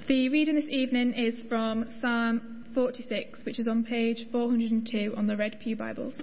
The reading this evening is from Psalm 46, which is on page 402 on the Red Pew Bibles.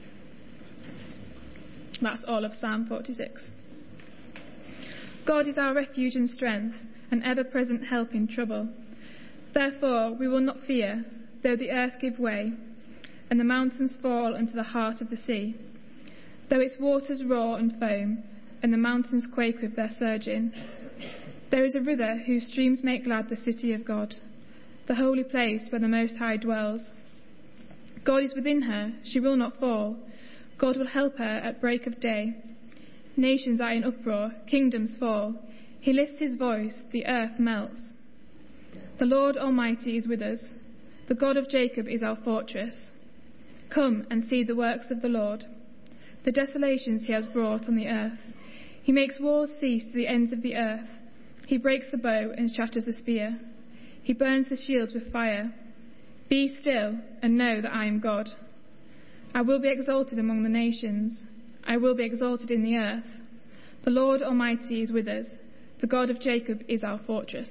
That's all of Psalm 46. God is our refuge and strength, an ever-present help in trouble. Therefore we will not fear, though the earth give way, and the mountains fall into the heart of the sea, though its waters roar and foam, and the mountains quake with their surging. There is a river whose streams make glad the city of God, the holy place where the Most High dwells. God is within her, she will not fall. God will help her at break of day. Nations are in uproar, kingdoms fall. He lifts his voice, the earth melts. The Lord Almighty is with us. The God of Jacob is our fortress. Come and see the works of the Lord, the desolations he has brought on the earth. He makes wars cease to the ends of the earth. He breaks the bow and shatters the spear. He burns the shields with fire. Be still and know that I am God. I will be exalted among the nations. I will be exalted in the earth. The Lord Almighty is with us. The God of Jacob is our fortress.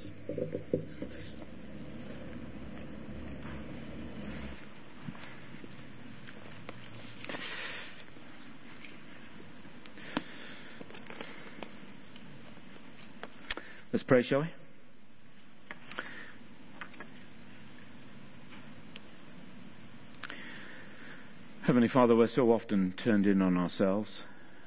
Let's pray, shall we? Heavenly Father, we're so often turned in on ourselves.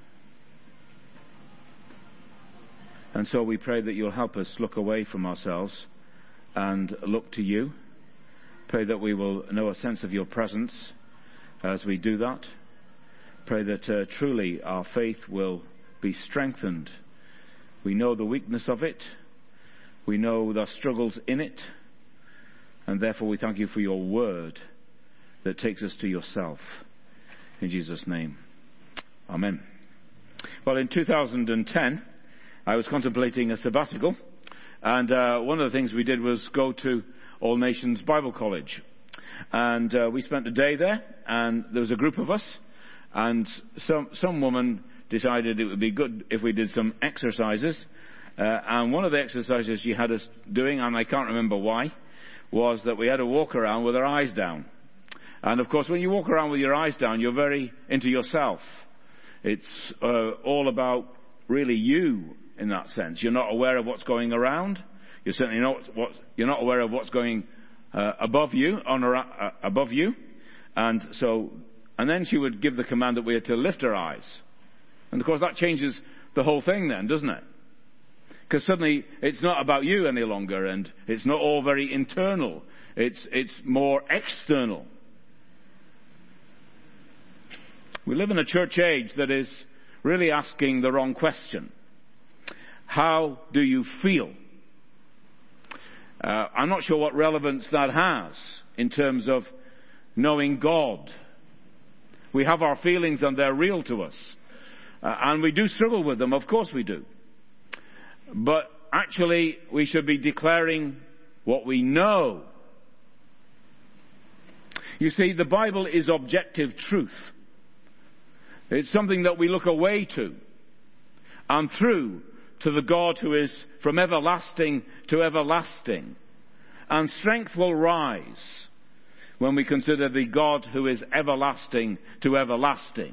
And so we pray that you'll help us look away from ourselves and look to you. Pray that we will know a sense of your presence as we do that. Pray that truly our faith will be strengthened. We know the weakness of it. We know the struggles in it. And therefore we thank you for your word that takes us to yourself. In Jesus' name. Amen. Well, in 2010, I was contemplating a sabbatical. And one of the things we did was go to All Nations Bible College. And we spent a day there. And there was a group of us. And some woman decided it would be good if we did some exercises. And one of the exercises she had us doing, and I can't remember why, was that we had to walk around with our eyes down. And of course, when you walk around with your eyes down, you're very into yourself. It's all about really you in that sense. You're not aware of what's going around. You're certainly not aware of what's going above you, above you. And then she would give the command that we had to lift our eyes. And of course that changes the whole thing then, doesn't it? Because suddenly it's not about you any longer, and it's not all very internal. It's more external. We live in a church age that is really asking the wrong question. How do you feel? I'm not sure what relevance that has in terms of knowing God. We have our feelings and they're real to us. And we do struggle with them, of course we do. But actually, we should be declaring what we know. You see, the Bible is objective truth. It's something that we look away to and through to the God who is from everlasting to everlasting. And strength will rise when we consider the God who is everlasting to everlasting.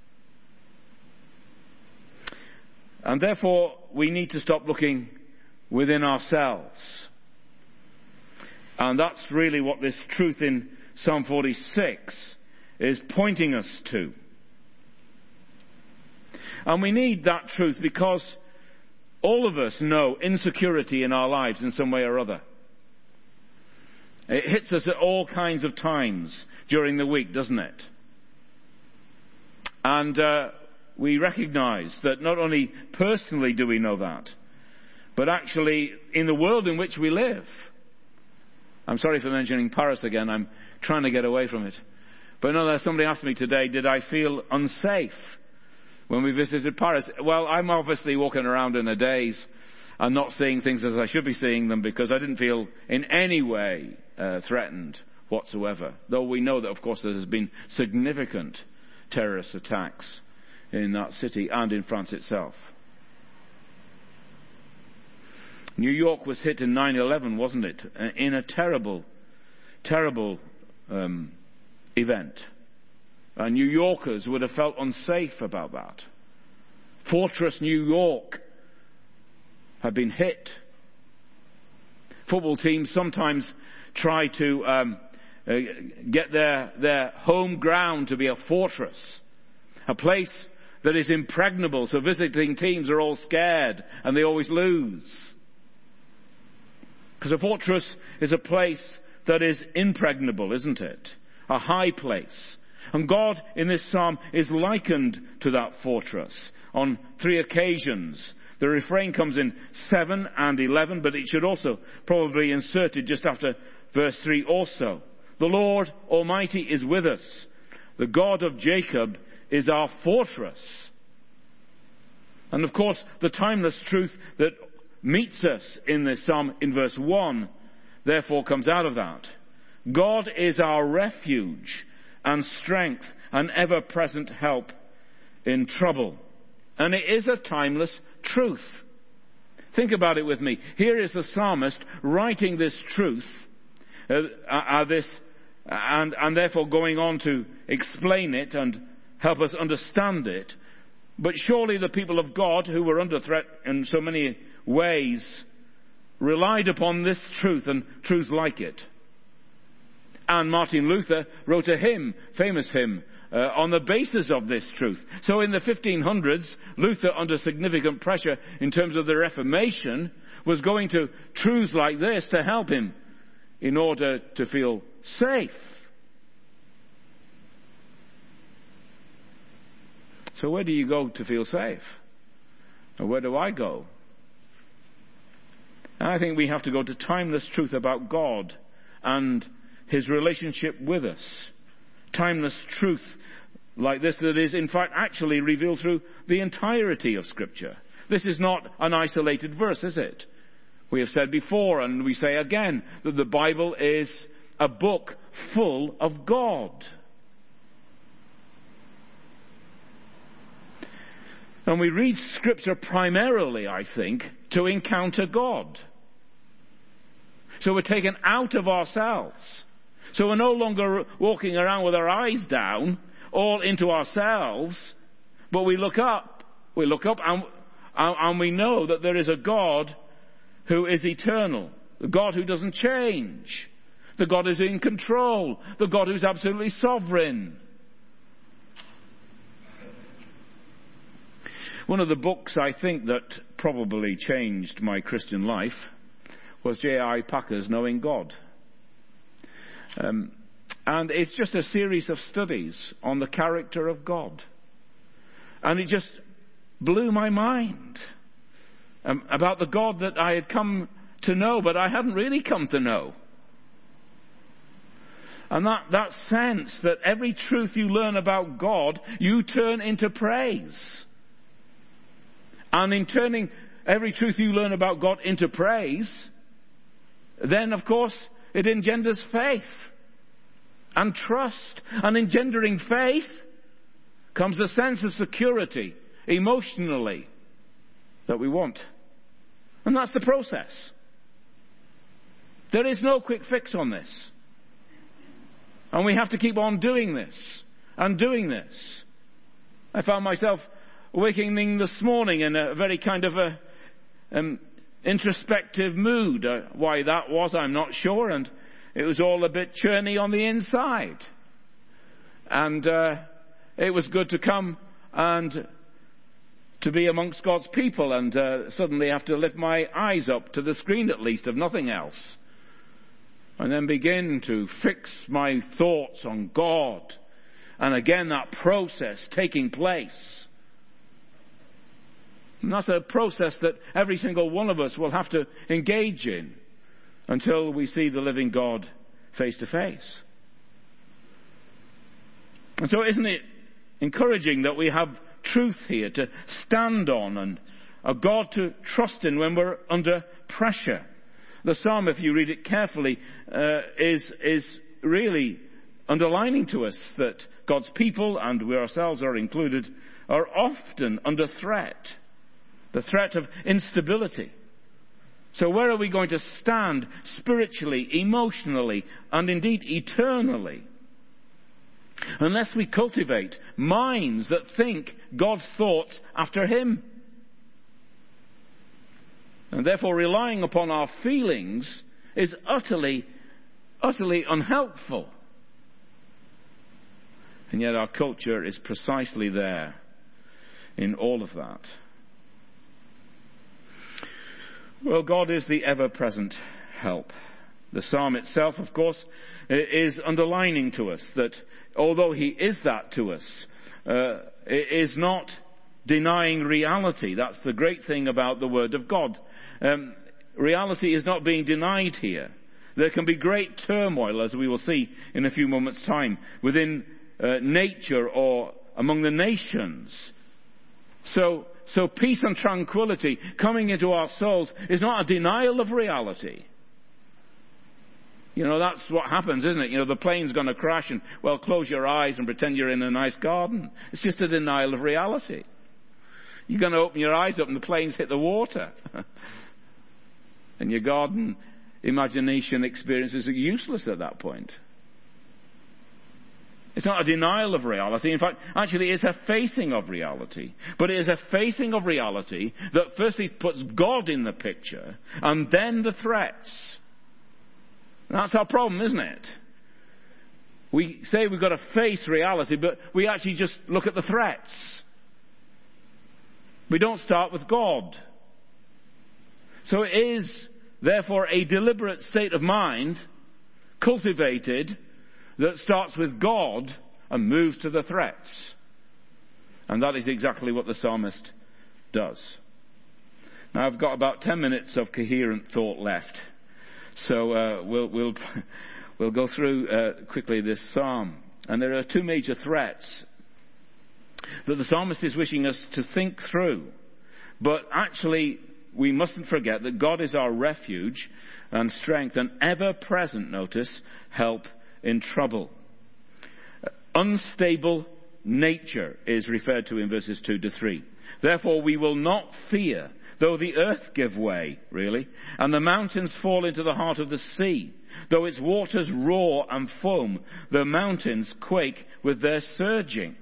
And therefore, we need to stop looking within ourselves. And that's really what this truth in Psalm 46 is pointing us to. And we need that truth because all of us know insecurity in our lives in some way or other. It hits us at all kinds of times during the week, doesn't it? And we recognize that not only personally do we know that, but actually in the world in which we live. I'm sorry for mentioning Paris again. I'm trying to get away from it. But nonetheless, somebody asked me today, did I feel unsafe when we visited Paris? Well, I'm obviously walking around in a daze and not seeing things as I should be seeing them because I didn't feel in any way threatened whatsoever. Though we know that, of course, there has been significant terrorist attacks in that city and in France itself. New York was hit in 9/11, wasn't it? In a terrible, terrible event. New Yorkers would have felt unsafe about that. Fortress New York had been hit. Football teams sometimes try to get their home ground to be a fortress, a place that is impregnable, so visiting teams are all scared and they always lose. Because a fortress is a place that is impregnable, isn't it? A high place. And God in this psalm is likened to that fortress on 3 occasions. The refrain comes in 7 and 11, but it should also probably be inserted just after verse 3 also. The Lord Almighty is with us. The God of Jacob is our fortress. And of course, the timeless truth that meets us in this psalm in verse 1 therefore comes out of that. God is our refuge and strength and ever-present help in trouble. And it is a timeless truth. Think about it with me. Here is the psalmist writing this truth, and therefore going on to explain it and help us understand it. But surely the people of God, who were under threat in so many ways, relied upon this truth and truths like it. And Martin Luther wrote a hymn, famous hymn, on the basis of this truth. So in the 1500s, Luther, under significant pressure in terms of the Reformation, was going to truths like this to help him in order to feel safe. So where do you go to feel safe? Or where do I go? And I think we have to go to timeless truth about God and His relationship with us. Timeless truth like this that is in fact actually revealed through the entirety of Scripture. This is not an isolated verse, is it? We have said before, and we say again, that the Bible is a book full of God. And we read Scripture primarily, I think, to encounter God. So we're taken out of ourselves. So we're no longer walking around with our eyes down, all into ourselves, but we look up. We look up and we know that there is a God who is eternal, the God who doesn't change, the God who's in control, the God who's absolutely sovereign. One of the books I think that probably changed my Christian life was J.I. Packer's Knowing God. And it's just a series of studies on the character of God. And it just blew my mind about the God that I had come to know, but I hadn't really come to know. And that sense that every truth you learn about God, you turn into praise. And in turning every truth you learn about God into praise, then, of course, it engenders faith and trust. And engendering faith comes the sense of security, emotionally, that we want. And that's the process. There is no quick fix on this. And we have to keep on doing this and doing this. I found myself waking this morning in a very kind of introspective mood. Why that was, I'm not sure. And it was all a bit churny on the inside. And it was good to come and to be amongst God's people and suddenly have to lift my eyes up to the screen at least, if nothing else. And then begin to fix my thoughts on God. And again, that process taking place. And that's a process that every single one of us will have to engage in until we see the living God face to face. And so isn't it encouraging that we have truth here to stand on and a God to trust in when we're under pressure? The psalm, if you read it carefully, is really underlining to us that God's people, and we ourselves are included, are often under threat. The threat of instability. So where are we going to stand spiritually, emotionally, and indeed eternally? Unless we cultivate minds that think God's thoughts after Him. And therefore relying upon our feelings is utterly unhelpful. And yet our culture is precisely there in all of that. Well, God is the ever-present help. The psalm itself, of course, is underlining to us that although He is that to us, it is not denying reality. That's the great thing about the Word of God. Reality is not being denied here. There can be great turmoil, as we will see in a few moments' time, within nature or among the nations. So peace and tranquility coming into our souls is not a denial of reality. You know, that's what happens, isn't it? You know, the plane's going to crash and, well, close your eyes and pretend you're in a nice garden. It's just a denial of reality. You're going to open your eyes up and the plane's hit the water. And your garden imagination experiences are useless at that point. It's not a denial of reality. In fact, actually it's a facing of reality. But it is a facing of reality that firstly puts God in the picture and then the threats. That's our problem, isn't it? We say we've got to face reality, but we actually just look at the threats. We don't start with God. So it is, therefore, a deliberate state of mind, cultivated, that starts with God and moves to the threats. And that is exactly what the psalmist does. Now, I've got about 10 minutes of coherent thought left. So we'll go through quickly this psalm. And there are two major threats that the psalmist is wishing us to think through. But actually, we mustn't forget that God is our refuge and strength and ever-present, notice, help in trouble. Unstable nature is referred to in verses 2 to 3. Therefore, we will not fear, though the earth give way, really, and the mountains fall into the heart of the sea. Though its waters roar and foam, the mountains quake with their surging.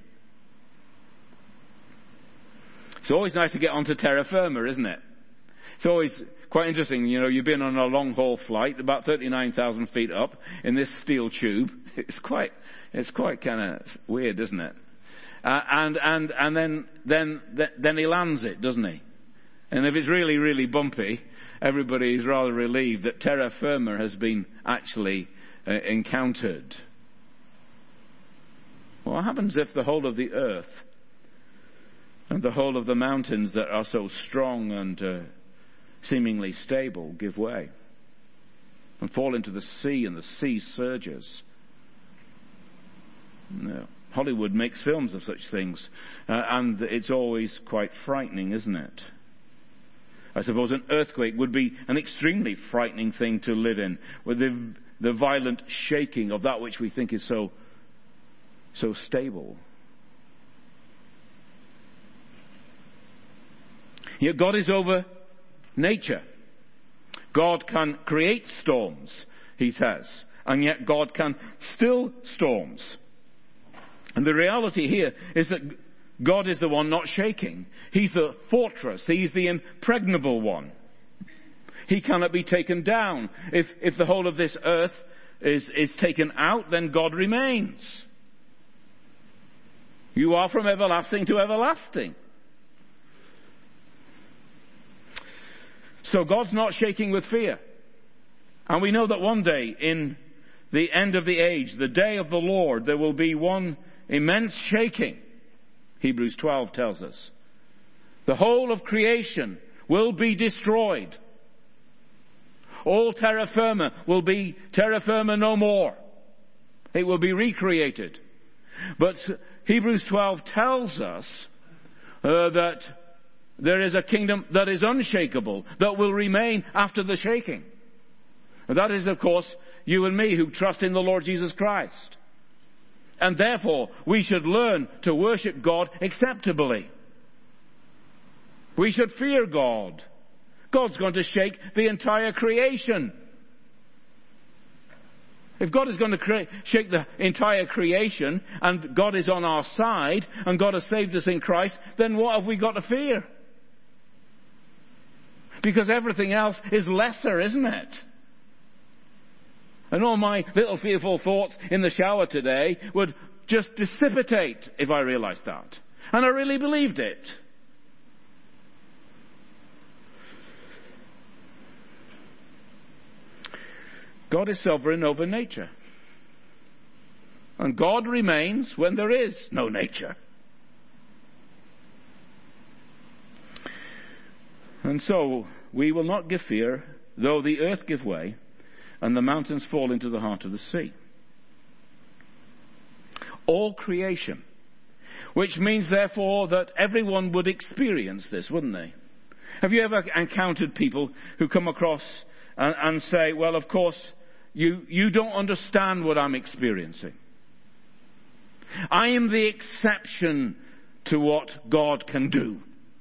It's always nice to get onto terra firma, isn't it? It's always quite interesting. You know, you've been on a long-haul flight, about 39,000 feet up, in this steel tube. It's quite kind of weird, isn't it? And then he lands it, doesn't he? And if it's really, really bumpy, everybody is rather relieved that terra firma has been actually encountered. What happens if the whole of the earth and the whole of the mountains that are so strong and seemingly stable give way and fall into the sea and the sea surges? No. Hollywood makes films of such things, and it's always quite frightening, isn't it? I suppose an earthquake would be an extremely frightening thing to live in, with the violent shaking of that which we think is so stable. Yet God is over nature. God can create storms, he says, and yet God can still storms. And the reality here is that God is the one not shaking. He's the fortress. He's the impregnable one. He cannot be taken down. If the whole of this earth is taken out, then God remains. You are from everlasting to everlasting. So God's not shaking with fear. And we know that one day, in the end of the age, the day of the Lord, there will be one immense shaking. Hebrews 12 tells us. The whole of creation will be destroyed. All terra firma will be terra firma no more. It will be recreated. But Hebrews 12 tells us that there is a kingdom that is unshakable, that will remain after the shaking. And that is, of course, you and me who trust in the Lord Jesus Christ. And therefore, we should learn to worship God acceptably. We should fear God. God's going to shake the entire creation. If God is going to shake the entire creation, and God is on our side, and God has saved us in Christ, then what have we got to fear? Because everything else is lesser, isn't it? And all my little fearful thoughts in the shower today would just dissipate if I realized that. And I really believed it. God is sovereign over nature. And God remains when there is no nature. And so we will not give fear, though the earth give way and the mountains fall into the heart of the sea. All creation, which means therefore that everyone would experience this, wouldn't they? Have you ever encountered people who come across and say, well, of course, you don't understand what I'm experiencing. I am the exception to what God can do.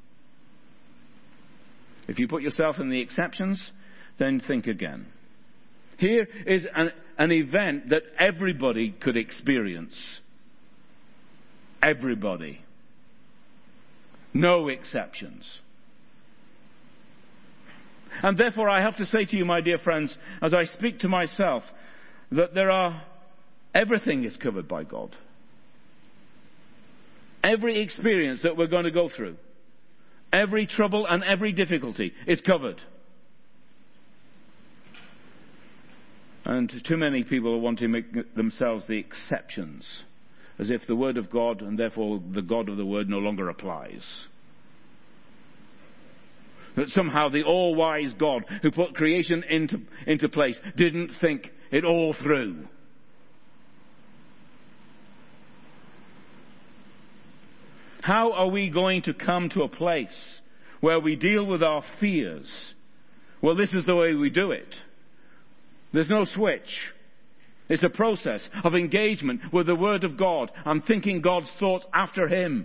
If you put yourself in the exceptions, then think again. Here is an event that everybody could experience. Everybody. No exceptions. And therefore I have to say to you, my dear friends, as I speak to myself, that everything is covered by God. Every experience that we're going to go through, every trouble and every difficulty is covered. And too many people want to make themselves the exceptions, as if the Word of God and therefore the God of the Word no longer applies. That somehow the all-wise God who put creation into place didn't think it all through. How are we going to come to a place where we deal with our fears? Well, this is the way we do it. There's no switch. It's a process of engagement with the Word of God and thinking God's thoughts after Him.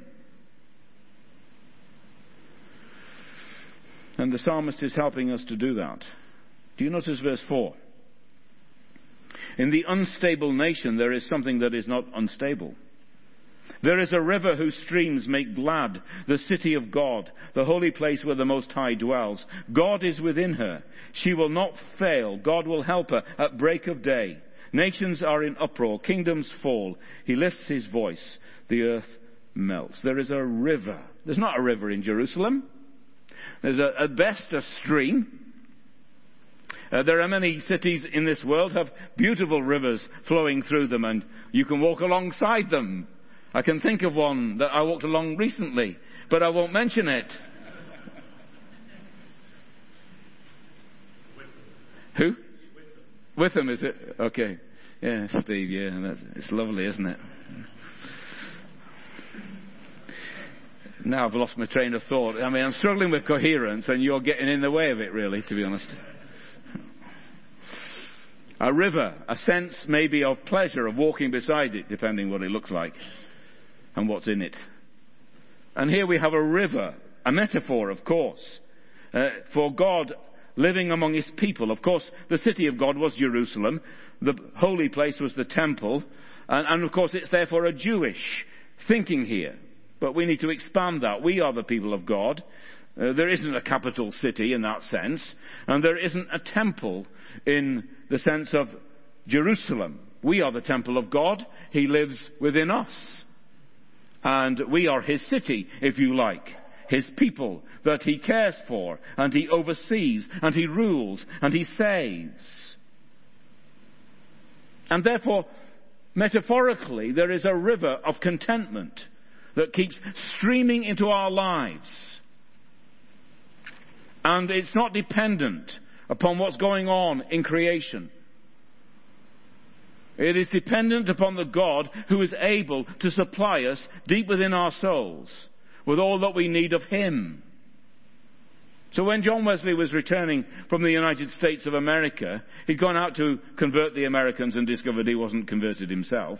And the psalmist is helping us to do that. Do you notice verse 4? In the unstable nation there is something that is not unstable. There is a river whose streams make glad the city of God, the holy place where the Most High dwells. God is within her. She will not fail. God will help her at break of day. Nations are in uproar. Kingdoms fall. He lifts his voice. The earth melts. There is a river. There's not a river in Jerusalem. There's at best a stream. There are many cities in this world have beautiful rivers flowing through them, and you can walk alongside them. I can think of one that I walked along recently, but I won't mention it. Who? Witham, is it? Okay. Yeah, Steve, yeah. It's lovely, isn't it? Now I've lost my train of thought. I mean, I'm struggling with coherence, and you're getting in the way of it, really, to be honest. A river, a sense maybe of pleasure of walking beside it, depending what it looks like and what's in it. And here we have a river, a metaphor, of course, for God living among his people. Of course, the city of God was Jerusalem. The holy place was the temple. And of course, it's therefore a Jewish thinking here. But we need to expand that. We are the people of God. There isn't a capital city in that sense. And there isn't a temple in the sense of Jerusalem. We are the temple of God. He lives within us. And we are his city, if you like. His people that he cares for, and he oversees, and he rules, and he saves. And therefore, metaphorically, there is a river of contentment that keeps streaming into our lives. And it's not dependent upon what's going on in creation. It is dependent upon the God who is able to supply us deep within our souls with all that we need of him. So when John Wesley was returning from the United States of America, he'd gone out to convert the Americans and discovered he wasn't converted himself.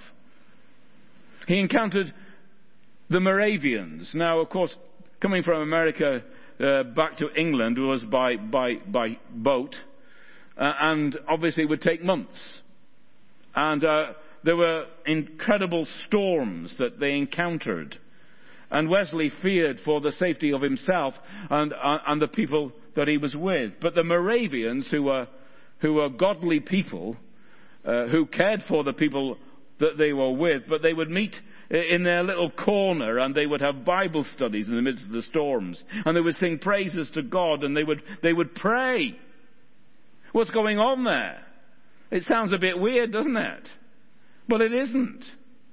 He encountered the Moravians. Now, of course, coming from America, back to England was by boat, and obviously would take months. And there were incredible storms that they encountered. And Wesley feared for the safety of himself and the people that he was with. But the Moravians, who were godly people, who cared for the people that they were with, but they would meet in their little corner and they would have Bible studies in the midst of the storms. And they would sing praises to God and they would pray. What's going on there? It sounds a bit weird, doesn't it? But it isn't.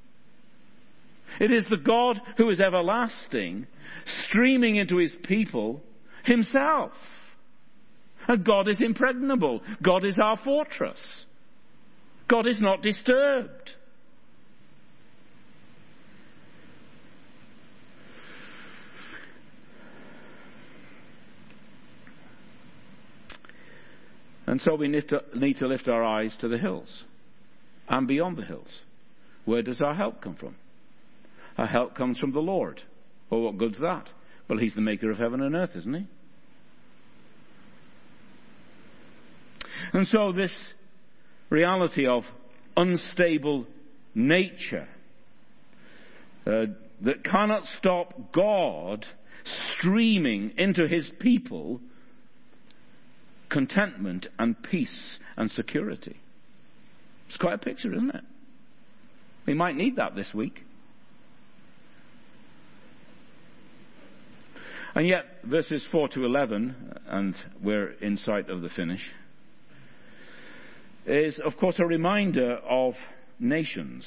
It is the God who is everlasting, streaming into his people himself. And God is impregnable. God is our fortress. God is not disturbed. And so we need to lift our eyes to the hills and beyond the hills. Where does our help come from? Our help comes from the Lord. Well, what good's that? Well, he's the maker of heaven and earth, isn't he? And so this reality of unstable nature that cannot stop God streaming into his people contentment and peace and security. It's quite a picture, isn't it? We might need that this week. And yet, verses 4 to 11, and we're in sight of the finish, is, of course, a reminder of nations.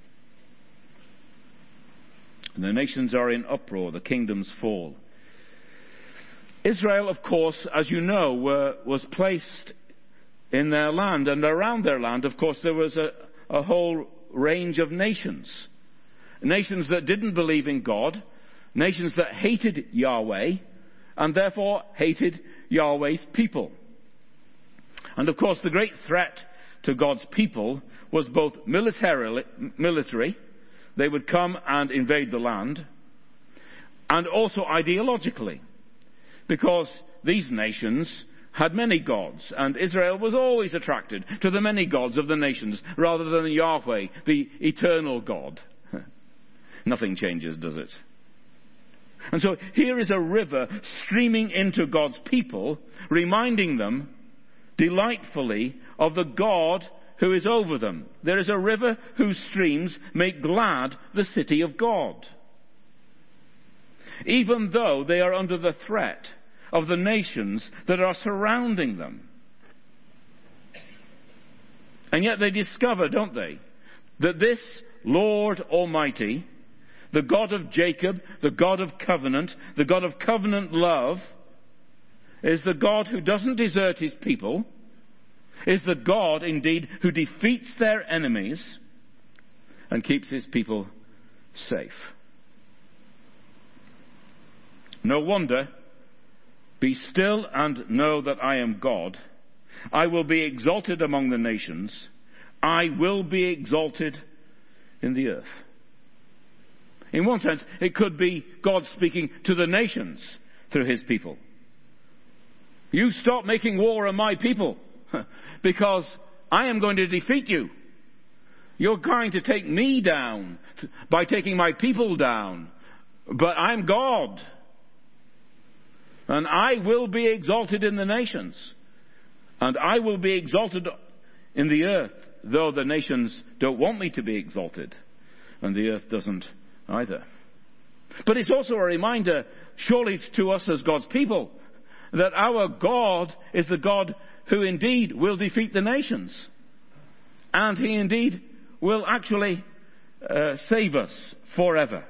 The nations are in uproar, the kingdoms fall. Israel, of course, as you know, was placed in their land, and around their land, of course, there was a whole range of nations. Nations that didn't believe in God, nations that hated Yahweh, and therefore hated Yahweh's people. And of course, the great threat to God's people was both military, they would come and invade the land, and also ideologically, because these nations had many gods, and Israel was always attracted to the many gods of the nations rather than Yahweh, the eternal God. Nothing changes, does it? And so here is a river streaming into God's people, reminding them delightfully of the God who is over them. There is a river whose streams make glad the city of God. Even though they are under the threat of the nations that are surrounding them. And yet they discover, don't they, that this Lord Almighty, the God of Jacob, the God of covenant, the God of covenant love, is the God who doesn't desert his people, is the God, indeed, who defeats their enemies and keeps his people safe. No wonder, be still and know that I am God. I will be exalted among the nations. I will be exalted in the earth. In one sense, it could be God speaking to the nations through his people. You stop making war on my people, because I am going to defeat you. You're going to take me down by taking my people down. But I'm God. And I will be exalted in the nations. And I will be exalted in the earth, though the nations don't want me to be exalted. And the earth doesn't either. But it's also a reminder, surely to us as God's people, that our God is the God who indeed will defeat the nations. And he indeed will actually save us forever.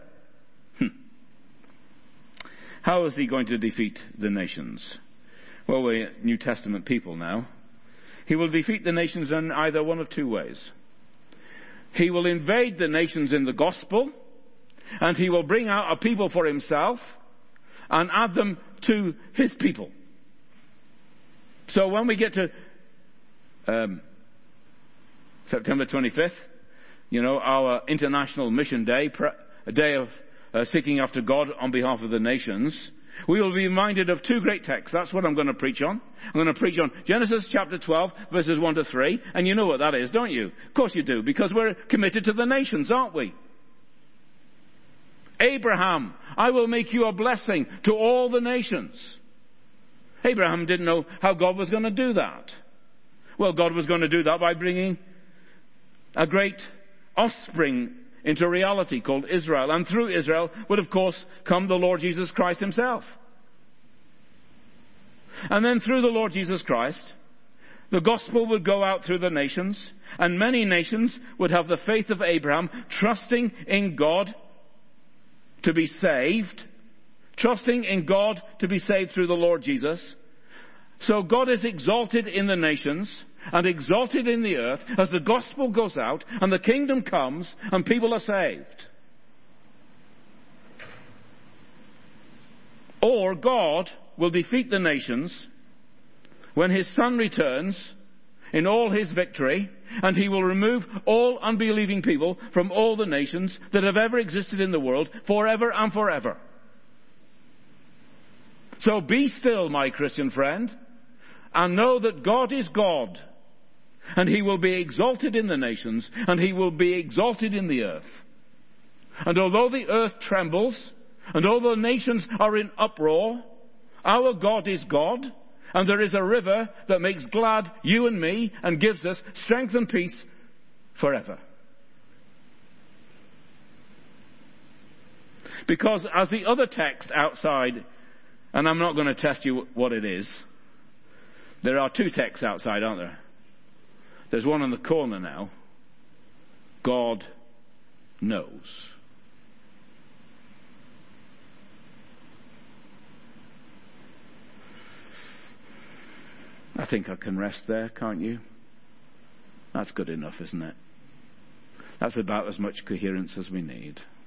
How is he going to defeat the nations? Well, we're New Testament people now. He will defeat the nations in either one of two ways. He will invade the nations in the gospel, and he will bring out a people for himself and add them to his people. So when we get to September 25th, our International Mission Day, a day of seeking after God on behalf of the nations, we will be reminded of two great texts. That's what I'm going to preach on. I'm going to preach on Genesis chapter 12, verses 1 to 3. And you know what that is, don't you? Of course you do, because we're committed to the nations, aren't we? Abraham, I will make you a blessing to all the nations. Abraham didn't know how God was going to do that. Well, God was going to do that by bringing a great offspring into reality called Israel. And through Israel would, of course, come the Lord Jesus Christ himself. And then through the Lord Jesus Christ, the gospel would go out through the nations, and many nations would have the faith of Abraham, trusting in God to be saved, trusting in God to be saved through the Lord Jesus. So God is exalted in the nations and exalted in the earth as the gospel goes out and the kingdom comes and people are saved. Or God will defeat the nations when his Son returns in all his victory, and he will remove all unbelieving people from all the nations that have ever existed in the world forever and forever. So be still, my Christian friend, and know that God is God, and he will be exalted in the nations, and he will be exalted in the earth. And although the earth trembles, and although the nations are in uproar, our God is God, and there is a river that makes glad you and me and gives us strength and peace forever. Because as the other text outside, and I'm not going to test you what it is, there are two texts outside, aren't there? There's one in the corner now. God knows. I think I can rest there, can't you? That's good enough, isn't it? That's about as much coherence as we need.